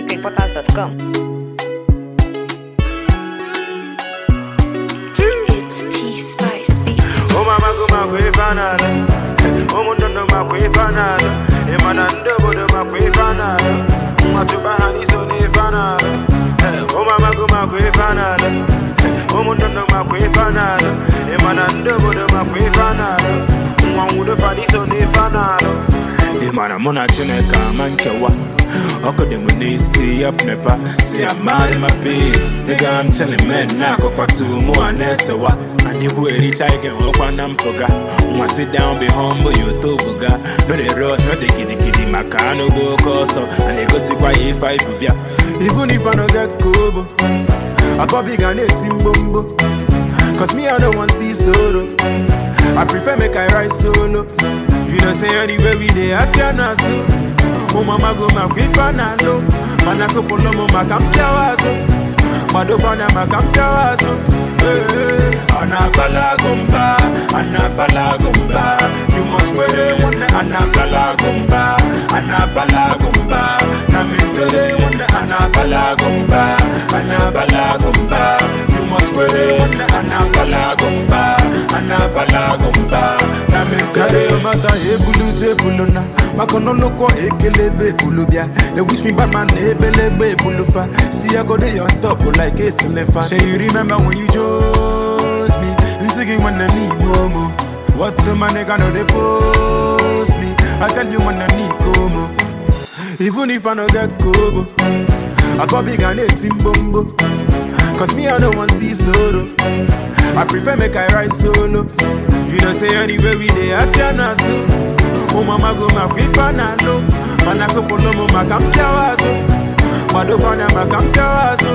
AntiCreepOtas.com. It's T-Spice Beats. Oh mama go ma kwe fanada. Oh mundo ma kwe fanada. Emanando bodo ma kwe fanada. Matuba hani so ne fanada. Oh mama go ma kwe fanada. Oh mundo ma kwe fanada. Emanando bodo ma kwe fanada. Mwangudo fani so ne fanada. Emana mona chineka mankewa. Oko de munisi up nepa. See I'm mad in my piece. Nigga I'm telling men na kwa tu mu anesewa. And you really try get walk on them poga. Wanna sit down, be humble, you to boga. No they rush, no they kitty, my car no go coso. And they go see why if I be ya. Even if I no get kobo, I probably gonna timbombo. Cause me I don't want see solo. I prefer make I ride solo. You don't say anywhere we dey after na so. Oh mama go ma kwe fanalo. Mana ko polo mo makampiawazo. Madopana makampiawazo. Anabala gumba, Anabala gumba. You must wear it. Anabala gumba, Anabala gumba. Namindele Anabala gumba, Anabala gumba. You must wear it. Anabala gumba, Anabala gumba. Namindele mata ebulu jebuluna. Makono loko ekelebe bulubia. They wish me bad man ebelebe bulufa. See I go there on top like a fan. Say you remember when you chose me? You singing when I need more. What the man they gonna they post me? I tell you when I need como. Even if I no get kobo, I probably gonna timbombo. Cause me I don't want see solo. I prefer make I ride solo. You don't say anywhere we dey after na so. Oh mama go ma kwe fanalo. Mana ko polo mo makampiawazo. Madopana makampiawazo.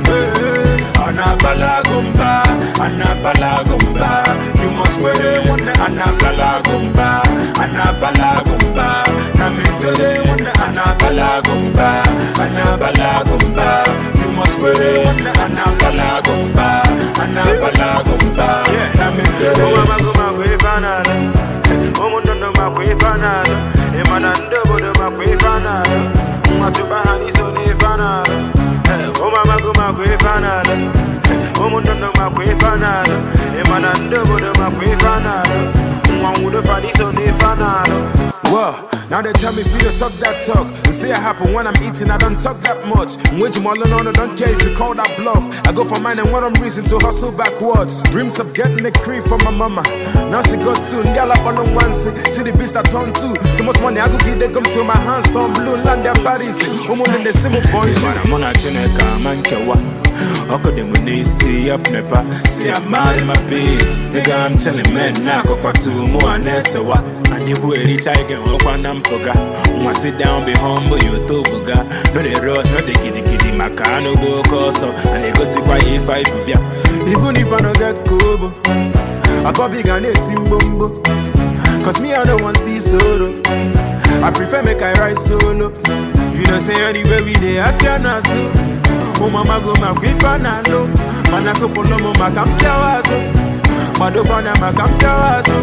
Anabala gumba, Anabala gumba. You must wear it. Anabala gumba, Anabala gumba. Namindele Anabala gumba, Anabala gumba. You must wear it. Anabala gumba, Anabala gumba. Namindele. Oh mama gumba kwe fanada. Oh mundo ma kwe fanada. Emanando bodo ma kwe fanada. Matuba hani so ne fanada. Oh mama go ma kwe fanada. Oh mundo ma kwe fanada. Emanando bodo ma kwe fanada. Mwangudo fani so ne fanada. Whoa, now they tell me if you talk that talk. And say it happen when I'm eating, I don't talk that much. When you all on, I don't care if you call that bluff. I go for mine and what I'm reason to hustle backwards. Dreams of getting a cream from my mama. Now she got two, girl up on one say. See the beast I turn two. Too much money, I go give they come to my hands. Storm blue, land their bodies. I'm on the same boys. I'm on a chineka, mankewa. Oko de munisi up nepa. See I'm mad in my piece. Nigga I'm telling men na kwa tu mu anesewa. And you really try get walk on them poga. Wanna sit down, be humble, you to boga. No they rush, no they kitty, my car no go coso. And they go see why if I be ya. Even if I no get kobo, I probably gonna timbombo. Cause me I don't want see solo. I prefer make I ride solo. You don't say anywhere we dey after na so. Oh mama go ma kwe fanalo. Mana ko polo mo makampiawazo. Madopana makampiawazo.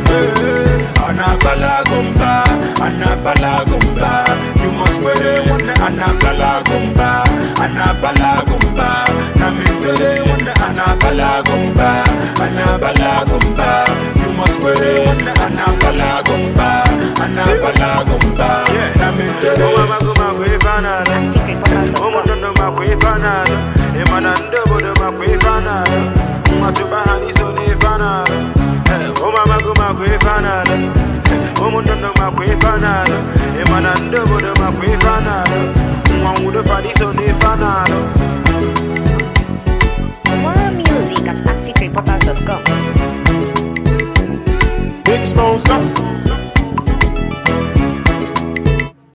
Anabala gumba, Anabala gumba. You must wear it. Anabala gumba, Anabala gumba. Namindele Anabala gumba, Anabala gumba. You must wear it. Anabala gumba, Anabala gumba. Namindele. Oh mama go ma kwe fanada. Oh mundo ma kwe fanada. Emanando bodo ma kwe fanada. Matuba hani so ne fanada. Oh mama go ma kwe fanada. Oh mundo ma kwe fanada. Emanando bodo ma kwe fanada. Mwangudo fani so ne fanada. More music at AntiCreepOtas.com. Big Smoke, stop.